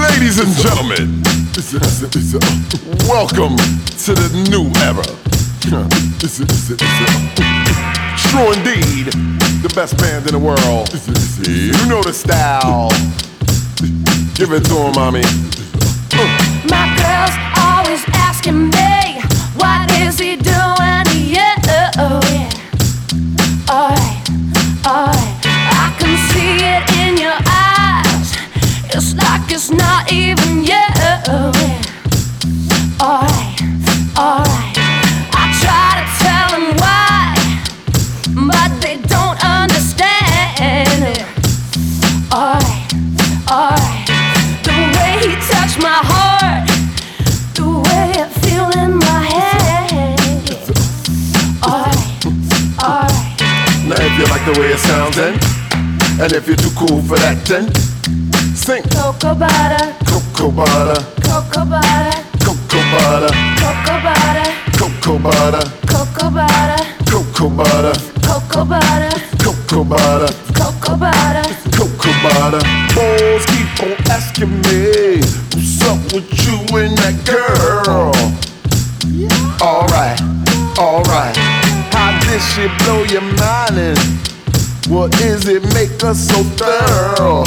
Ladies and gentlemen, welcome to the new era. True indeed, the best band in the world. You know the style. Give it to him, mommy. My girl's always asking me, what is he doing? Yeah, oh yeah. Alright, alright. I can see it in your eyes. It's like it's not even yeah, oh yeah. Alright, alright. I try to tell them why, but they don't understand. Alright, alright. The way he touched my heart, the way it feels in my head. Alright, alright. Now if you like the way it sounds then, and if you're too cool for that then, sing Cocoa butter, cocoa butter, cocoa butter, cocoa butter, cocoa butter, cocoa butter, cocoa butter, cocoa butter, cocoa butter, cocoa butter, cocoa butter. cocoa butter. Boys keep on asking me, what's up with you and that girl? Alright, alright. How did she blow your mind and what is it make us so thorough?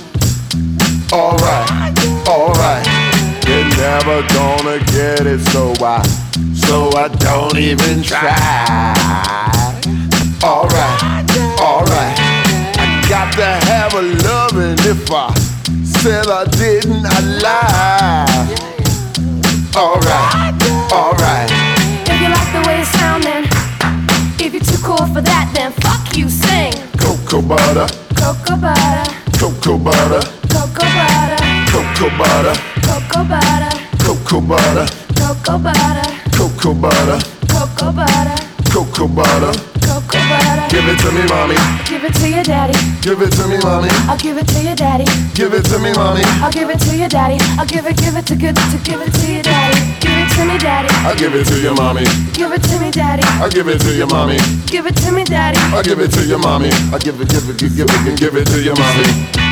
Alright, alright. You're never gonna get it, so I don't even try. Alright, alright. I got to have a loving. If I said I didn't, I lie. Alright, alright. If you like the way it sound, then if you're too cool for that, then fuck you, sing Cocoa butter, cocoa butter, cocoa butter, cocoa butter, cocoa butter, cocoa butter, cocoa butter, cocoa butter, cocoa butter, cocoa butter, cocoa butter. cocoa butter. Give it to me, mommy. Give it to your daddy. Give it to me, mommy. I'll give it to your daddy. Give it to me, mommy. I'll give it to your daddy. I'll give it to give it to your daddy. Give it to me, daddy. I'll give it to your mommy. Give it to me, daddy. I'll give it to your mommy. Give it to me, daddy. I'll give it to your mommy. I'll give it to your mommy.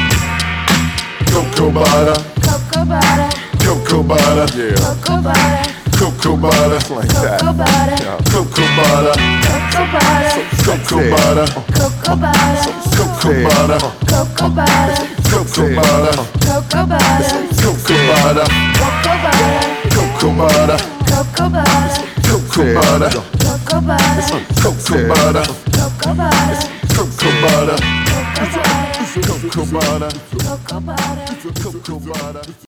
Cocoa butter, Cocoa butter, cocoa butter, yeah. cocoa butter, Cocoa butter, like that. cocoa butter, Cocoa butter, cocoa butter, cocoa butter, cocoa butter, cocoa butter, cocoa butter, cocoa butter, cocoa butter, cocoa butter, cocoa butter, cocoa butter, cocoa butter, cocoa butter, cocoa butter, cocoa butter, cocoa butter, cocoa butter, cocoa butter, cocoa butter, cocoa butter. cocoa butter.